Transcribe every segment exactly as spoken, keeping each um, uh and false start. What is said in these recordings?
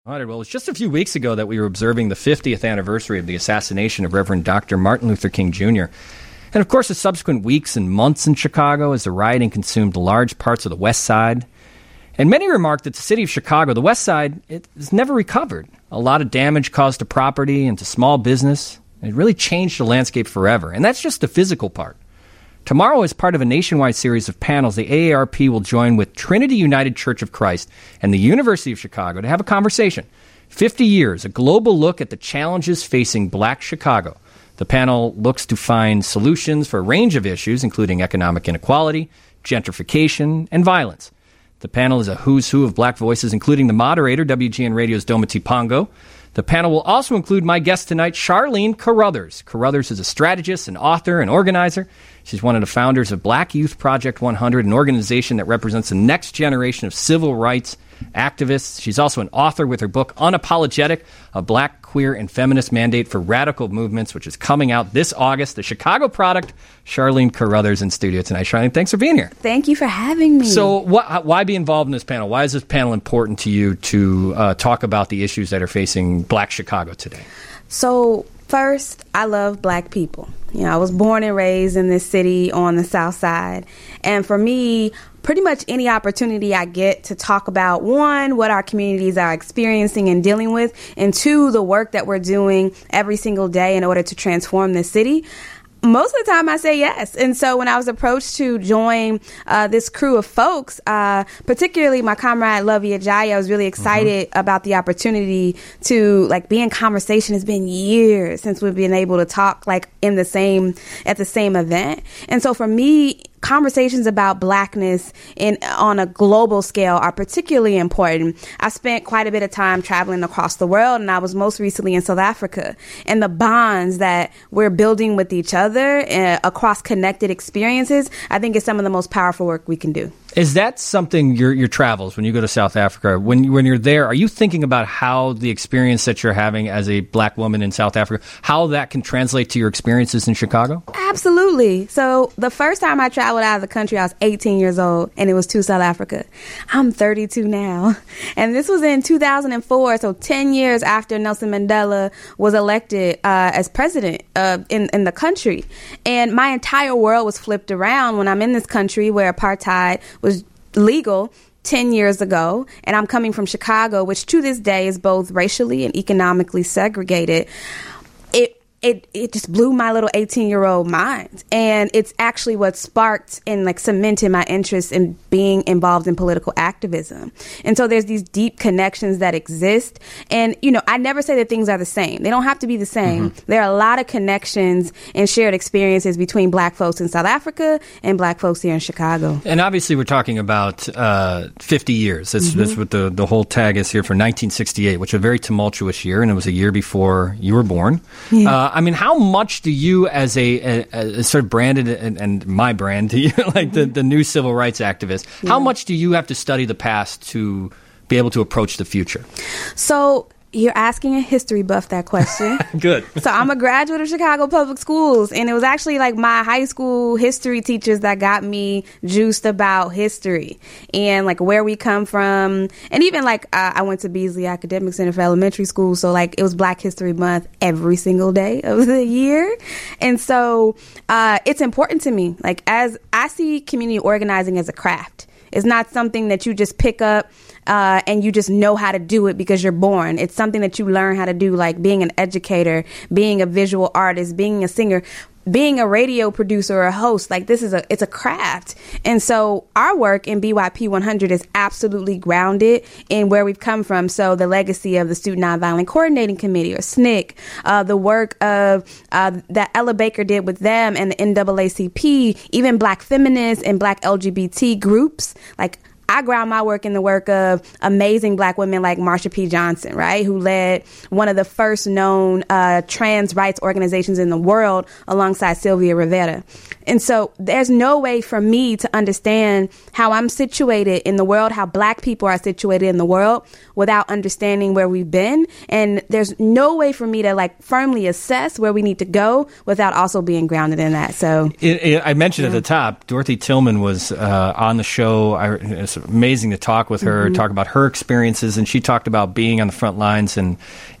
All right, well, it's just a few weeks ago that we were observing the fiftieth anniversary of the assassination of Reverend Doctor Martin Luther King Junior And, of course, the subsequent weeks and months in Chicago as the rioting consumed large parts of the West Side. And many remarked that the city of Chicago, the West Side, it has never recovered. A lot of damage caused to property and to small business. It really changed the landscape forever. And that's just the physical part. Tomorrow, as part of a nationwide series of panels, the A A R P will join with Trinity United Church of Christ and the University of Chicago to have a conversation. fifty years, a global look at the challenges facing Black Chicago. The panel looks to find solutions for a range of issues, including economic inequality, gentrification, and violence. The panel is a who's who of Black voices, including the moderator, W G N Radio's Dometi Pongo. The panel will also include my guest tonight, Charlene Carruthers. Carruthers is a strategist, an author, and organizer. She's one of the founders of Black Youth Project one hundred, an organization that represents the next generation of civil rights activists. She's also an author with her book, Unapologetic, a Black, Queer, and Feminist Mandate for Radical Movements, which is coming out this August. The Chicago product, Charlene Carruthers in studio tonight. Charlene, thanks for being here. Thank you for having me. So what, why be involved in this panel? Why is this panel important to you to uh, talk about the issues that are facing Black Chicago today? So first, I love Black people. You know, I was born and raised in this city on the South Side. And for me, pretty much any opportunity I get to talk about, one, what our communities are experiencing and dealing with, and two, the work that we're doing every single day in order to transform this city, most of the time I say yes. And so when I was approached to join uh, this crew of folks, uh, particularly my comrade Lovey Ajayi, I was really excited mm-hmm. about the opportunity to like be in conversation. It's been years since we've been able to talk like in the same, at the same event. And so for me, conversations about Blackness in on a global scale are particularly important. I spent quite a bit of time traveling across the world, and I was most recently in South Africa. And the bonds that we're building with each other uh, across connected experiences, I think is some of the most powerful work we can do. Is that something, your your travels, when you go to South Africa, when, you, when you're there, are you thinking about how the experience that you're having as a Black woman in South Africa, how that can translate to your experiences in Chicago? Absolutely. So the first time I traveled out of the country, I was eighteen years old, and it was to South Africa. I'm thirty-two now. And this was in two thousand four, so ten years after Nelson Mandela was elected uh, as president uh, in, in the country. And my entire world was flipped around when I'm in this country where apartheid was legal ten years ago, and I'm coming from Chicago, which to this day is both racially and economically segregated. It It it just blew my little eighteen-year-old mind. And it's actually what sparked and like cemented my interest in being involved in political activism. And so there's these deep connections that exist. And, you know, I never say that things are the same. They don't have to be the same. Mm-hmm. There are a lot of connections and shared experiences between Black folks in South Africa and Black folks here in Chicago. And obviously we're talking about uh, fifty years. That's, mm-hmm. that's what the, the whole tag is here for nineteen sixty-eight, which was a very tumultuous year. And it was a year before you were born. Yeah. Uh, I mean, how much do you, as a, a, a sort of branded and, and my brand to you, like the, the new civil rights activist, yeah. how much do you have to study the past to be able to approach the future? So you're asking a history buff that question. Good. So I'm a graduate of Chicago Public Schools, and it was actually like my high school history teachers that got me juiced about history and like where we come from. And even like uh, I went to Beasley Academic Center for elementary school, so like it was Black History Month every single day of the year. And so uh, it's important to me. Like as I see community organizing as a craft. It's not something that you just pick up uh, and you just know how to do it because you're born. It's something that you learn how to do, like being an educator, being a visual artist, being a singer, being a radio producer or a host. Like this is a, it's a craft. And so our work in B Y P one hundred is absolutely grounded in where we've come from. So the legacy of the Student Nonviolent Coordinating Committee or S N C C, uh, the work of uh, that Ella Baker did with them and the N double A C P, even Black feminists and Black L G B T groups, like I ground my work in the work of amazing Black women like Marsha P. Johnson, right, who led one of the first known uh, trans rights organizations in the world alongside Sylvia Rivera. And so there's no way for me to understand how I'm situated in the world, how Black people are situated in the world without understanding where we've been. And there's no way for me to like firmly assess where we need to go without also being grounded in that. So it, it, I mentioned yeah. at the top, Dorothy Tillman was uh, on the show I, amazing to talk with her, Mm-hmm. talk about her experiences, and she talked about being on the front lines and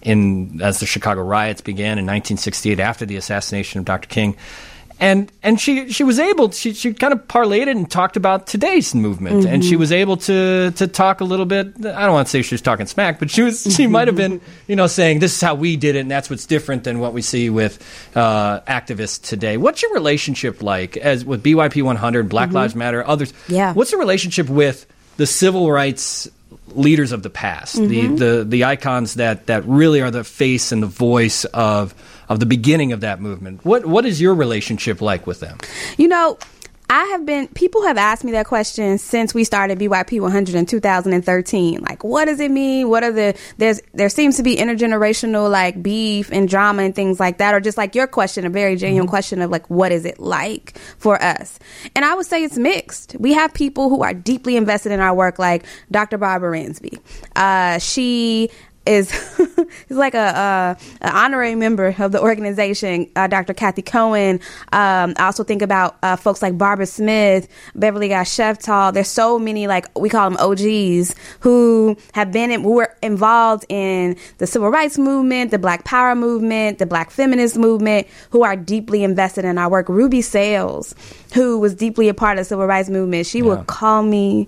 in as the Chicago riots began in nineteen sixty-eight after the assassination of Doctor King. And and she she was able she she kind of parlayed it and talked about today's movement, and she was able to to talk a little bit. I don't want to say she was talking smack, but she was she might have been you know saying this is how we did it, and that's what's different than what we see with uh, activists today. What's your relationship like as with B Y P one hundred, Black mm-hmm. Lives Matter, others? Yeah. What's the relationship with the civil rights leaders of the past, Mm-hmm. the, the the icons that that really are the face and the voice of of the beginning of that movement? What what is your relationship like with them? You know, I have been, people have asked me that question since we started B Y P one hundred in two thousand thirteen. Like, what does it mean? What are the, there's, there seems to be intergenerational, like, beef and drama and things like that, or just like your question, a very genuine mm-hmm. question of like, what is it like for us? And I would say it's mixed. We have people who are deeply invested in our work, like Doctor Barbara Ransby. Uh, she is is like a, a an honorary member of the organization. uh, Doctor Kathy Cohen. Um, I also think about uh, folks like Barbara Smith, Beverly Guy-Sheftall. There's so many, like, we call them O Gs, who have been in, who were involved in the civil rights movement, the Black Power movement, the Black feminist movement, who are deeply invested in our work. Ruby Sales, who was deeply a part of the civil rights movement, she yeah. would call me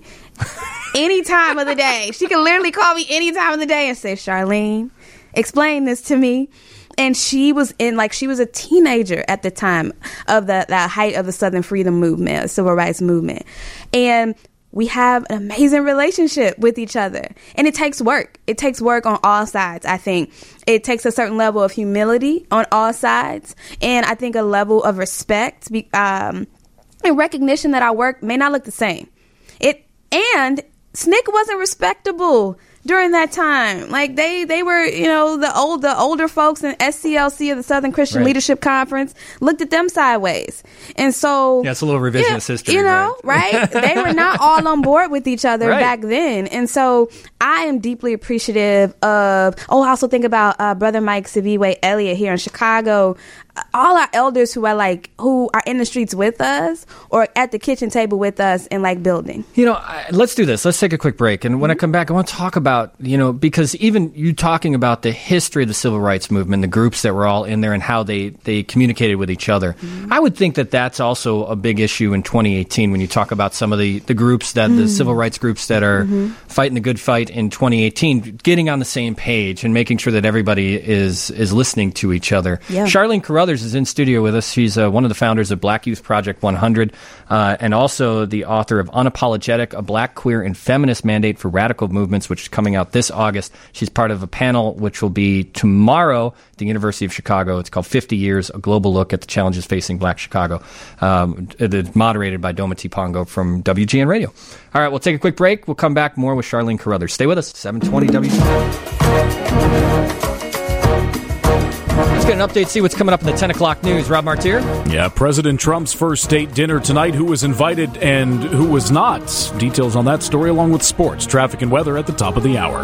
any time of the day. She can literally call me any time of the day and say, Charlene, explain this to me. And she was in, like, she was a teenager at the time of the, the height of the Southern Freedom Movement, civil rights movement. And we have an amazing relationship with each other. And it takes work. It takes work on all sides, I think. It takes a certain level of humility on all sides. And I think a level of respect um, and recognition that our work may not look the same. It And S N C C wasn't respectable during that time. Like, they, they were, you know, the old, the older folks in S C L C, of the Southern Christian right. Leadership Conference, looked at them sideways. And so, yeah, it's a little revisionist yeah, history, you know, right? right? They were not all on board with each other right. back then. And so I am deeply appreciative of, oh, I also think about uh, Brother Mike Siviwe Elliott here in Chicago. All our elders who are like, who are in the streets with us or at the kitchen table with us and like building. You know, I, let's do this. Let's take a quick break. And when mm-hmm. I come back, I want to talk about, you know, because even you talking about the history of the civil rights movement, the groups that were all in there and how they, they communicated with each other. Mm-hmm. I would think that that's also a big issue in twenty eighteen when you talk about some of the, the groups that, mm-hmm. the civil rights groups that are mm-hmm. fighting the good fight in twenty eighteen, getting on the same page and making sure that everybody is, is listening to each other. Yeah. Charlene Carruthers is in studio with us. She's uh, one of the founders of Black Youth Project one hundred uh, and also the author of Unapologetic, a Black, Queer, and Feminist Mandate for Radical Movements, which is coming out this August. She's part of a panel which will be tomorrow at the University of Chicago. It's called fifty years, a Global Look at the Challenges Facing Black Chicago. Um, it is moderated by Doma Tipongo from W G N Radio. All right, we'll take a quick break. We'll come back more with Charlene Carruthers. Stay with us, seven twenty W G N. Let's get an update, see what's coming up in the ten o'clock news. Rob Martier? Yeah, President Trump's first state dinner tonight. Who was invited and who was not? Details on that story along with sports, traffic, and weather at the top of the hour.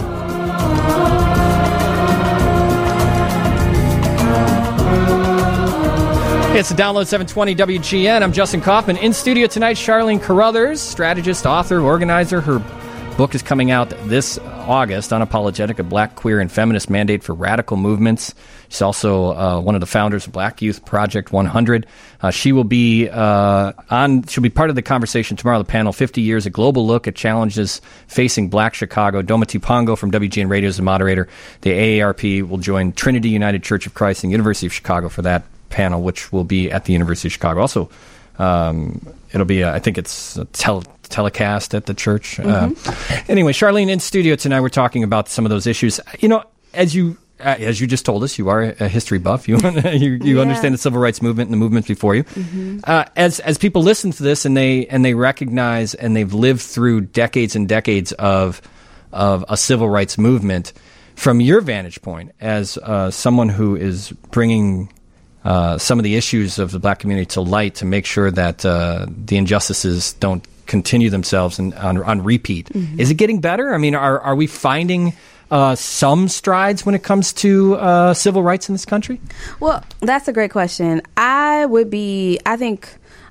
It's the Download seven twenty W G N. I'm Justin Kaufman. In studio tonight, Charlene Carruthers, strategist, author, organizer. Her book is coming out this August, Unapologetic, a Black, Queer, and Feminist Mandate for Radical Movements. She's also uh, one of the founders of Black Youth Project one hundred. Uh, she will be uh, on. She'll be part of the conversation tomorrow. The panel, fifty years, a global look at challenges facing Black Chicago. Doma Tipongo from W G N Radio is the moderator. The A A R P will join Trinity United Church of Christ and University of Chicago for that panel, which will be at the University of Chicago. Also, um, it'll be. Uh, I think it's a tel- telecast at the church. Mm-hmm. Uh, anyway, Charlene in studio tonight. We're talking about some of those issues. You know, as you. Uh, as you just told us, you are a history buff. You you, you yeah. understand the civil rights movement and the movements before you. Mm-hmm. Uh, as as people listen to this and they and they recognize and they've lived through decades and decades of of a civil rights movement, from your vantage point as uh, someone who is bringing uh, some of the issues of the Black community to light to make sure that uh, the injustices don't continue themselves and on, on repeat, mm-hmm. is it getting better? I mean, are are we finding Uh, some strides when it comes to uh, civil rights in this country? Well, that's a great question. I would be, I think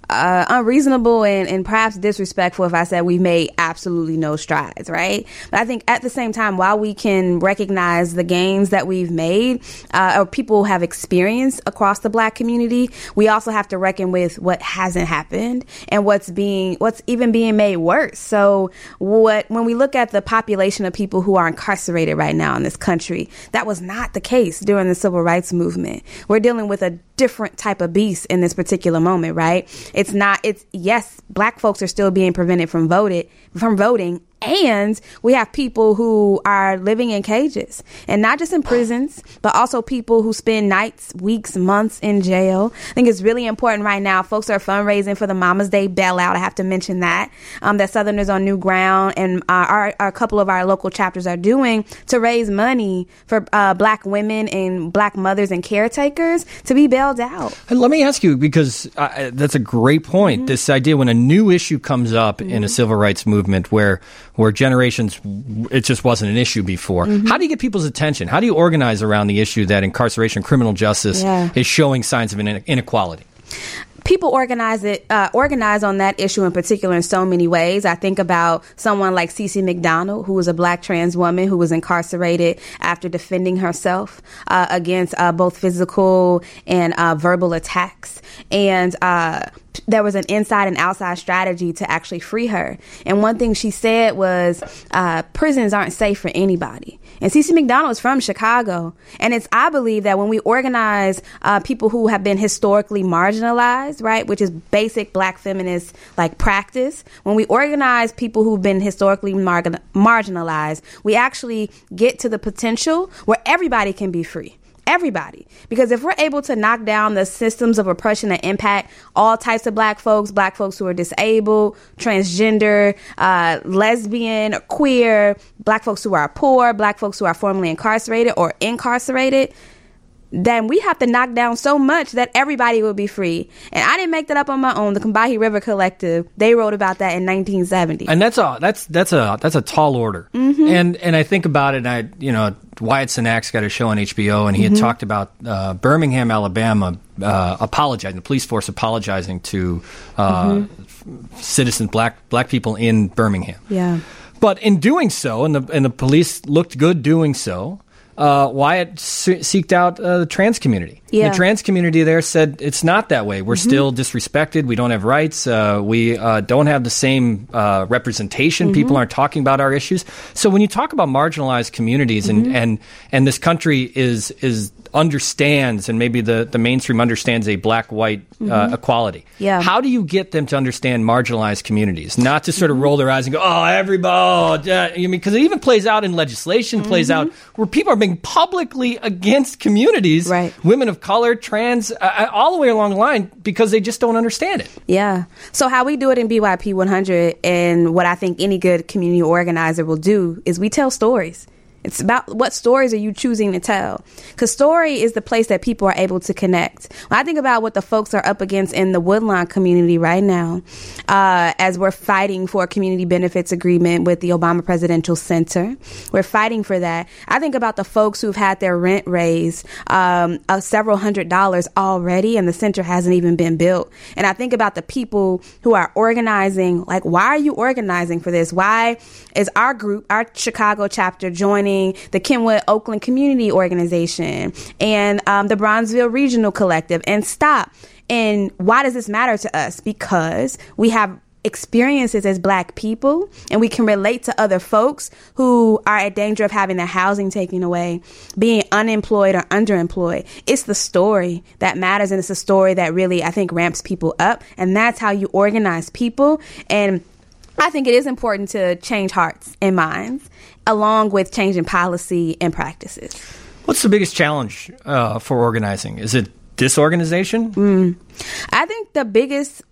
uh, unreasonable and, and perhaps disrespectful if I said we've made absolutely no strides, right? But I think at the same time, while we can recognize the gains that we've made uh, or people have experienced across the Black community, we also have to reckon with what hasn't happened and what's being what's even being made worse. So what when we look at the population of people who are incarcerated right now in this country, that was not the case during the civil rights movement. We're dealing with a different type of beast in this particular moment, right? It's not, it's, yes, Black folks are still being prevented from voted, from voting. And we have people who are living in cages, and not just in prisons, but also people who spend nights, weeks, months in jail. I think it's really important right now. Folks are fundraising for the Mama's Day bailout. I have to mention that, um, that Southerners on New Ground and uh, our, our, a couple of our local chapters are doing to raise money for uh, Black women and Black mothers and caretakers to be bailed out. And let me ask you, because uh, that's a great point. Mm-hmm. This idea when a new issue comes up mm-hmm. in a civil rights movement where where generations, it just wasn't an issue before. Mm-hmm. How do you get people's attention? How do you organize around the issue that incarceration, criminal justice yeah. is showing signs of inequality? People organize it, uh, organize on that issue in particular in so many ways. I think about someone like Cece McDonald, who was a Black trans woman who was incarcerated after defending herself uh, against uh, both physical and uh, verbal attacks. And uh, there was an inside and outside strategy to actually free her. And one thing she said was, uh, prisons aren't safe for anybody. And Cece McDonald is from Chicago. And it's, I believe that when we organize uh, people who have been historically marginalized, right, which is basic Black feminist like practice, when we organize people who've been historically mar- marginalized, we actually get to the potential where everybody can be free. Everybody. Because if we're able to knock down the systems of oppression that impact all types of Black folks, Black folks who are disabled, transgender, uh, lesbian, queer, Black folks who are poor, Black folks who are formerly incarcerated or incarcerated, then we have to knock down so much that everybody will be free. And I didn't make that up on my own. The Combahee River Collective, they wrote about that in nineteen seventy. And that's a that's that's a that's a tall order. Mm-hmm. And and I think about it. And I you know Wyatt Cenac's got a show on H B O, and he mm-hmm. had talked about uh, Birmingham, Alabama, uh, apologizing, the police force apologizing to uh, mm-hmm. citizens, black black people in Birmingham. Yeah. But in doing so, and the and the police looked good doing so. Uh, Wyatt se- seeked out uh, the trans community. Yeah. The trans community there said it's not that way. We're mm-hmm. still disrespected. We don't have rights. Uh, we uh, don't have the same uh, representation. Mm-hmm. People aren't talking about our issues. So when you talk about marginalized communities mm-hmm. and, and, and this country is is understands, and maybe the, the mainstream understands a black-white mm-hmm. uh, equality. Yeah. How do you get them to understand marginalized communities? Not to sort of roll their eyes and go, oh, everybody. Oh, I mean, because it even plays out in legislation, mm-hmm. plays out where people are being publicly against communities, right. women of color, trans, uh, all the way along the line, because they just don't understand it. Yeah. So how we do it in B Y P one hundred, and what I think any good community organizer will do, is we tell stories. It's about what stories are you choosing to tell? Because story is the place that people are able to connect. When I think about what the folks are up against in the Woodlawn community right now, uh, as we're fighting for a community benefits agreement with the Obama Presidential Center, we're fighting for that. I think about the folks who've had their rent raised um, of several hundred dollars already, and the center hasn't even been built. And I think about the people who are organizing. Like, why are you organizing for this? Why is our group, our Chicago chapter, joining the Kenwood Oakland Community Organization and um, the Bronzeville Regional Collective and STOP? And why does this matter to us? Because we have experiences as Black people, and we can relate to other folks who are at danger of having their housing taken away, being unemployed or underemployed. It's the story that matters, and it's a story that really, I think, ramps people up. And that's how you organize people. And I think it is important to change hearts and minds, along with changing policy and practices. What's the biggest challenge uh, for organizing? Is it disorganization? Mm. I think the biggest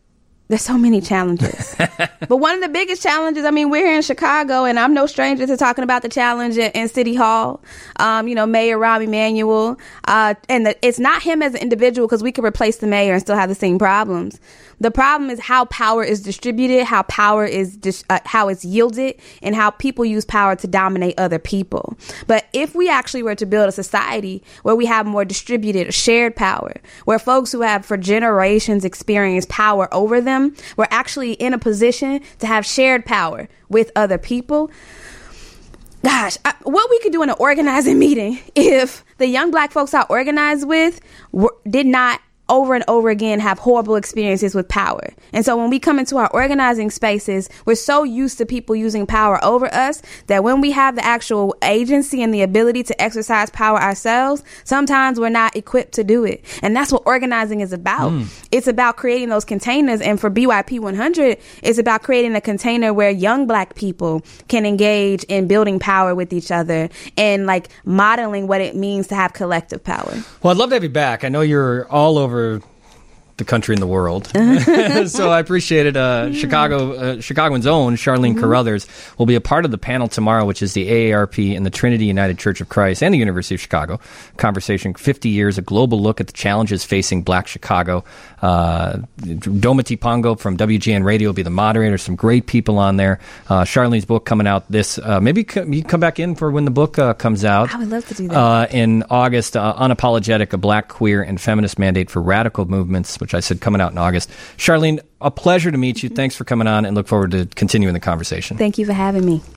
There's so many challenges. But one of the biggest challenges, I mean, we're here in Chicago, and I'm no stranger to talking about the challenge in, in City Hall. Um, you know, Mayor Rahm Emanuel. Uh, and the, it's not him as an individual, because we could replace the mayor and still have the same problems. The problem is how power is distributed, how power is dis- uh, how it's yielded, and how people use power to dominate other people. But if we actually were to build a society where we have more distributed, shared power, where folks who have for generations experienced power over them, we're actually in a position to have shared power with other people. Gosh, I, what we could do in an organizing meeting if the young black folks I organized with were, did not over and over again have horrible experiences with power. And so when we come into our organizing spaces, we're so used to people using power over us that when we have the actual agency and the ability to exercise power ourselves, sometimes we're not equipped to do it. And that's what organizing is about. Mm. It's about creating those containers. And for B Y P one hundred, it's about creating a container where young black people can engage in building power with each other and like modeling what it means to have collective power. Well, I'd love to have you back. I know you're all over the country and the world. So I appreciate it. Uh, Chicago, uh, Chicagoans' own Charlene mm-hmm. Carruthers will be a part of the panel tomorrow, which is the A A R P and the Trinity United Church of Christ and the University of Chicago. Conversation, fifty years, a global look at the challenges facing Black Chicago. Uh, Domiti Pongo from W G N Radio will be the moderator. Some great people on there. Uh, Charlene's book coming out this, uh, maybe c- you come back in for when the book uh, comes out. I would love to do that. Uh, in August, uh, Unapologetic, a Black, Queer, and Feminist Mandate for Radical Movements, which I said coming out in August. Charlene, a pleasure to meet you. Thanks for coming on, and look forward to continuing the conversation. Thank you for having me.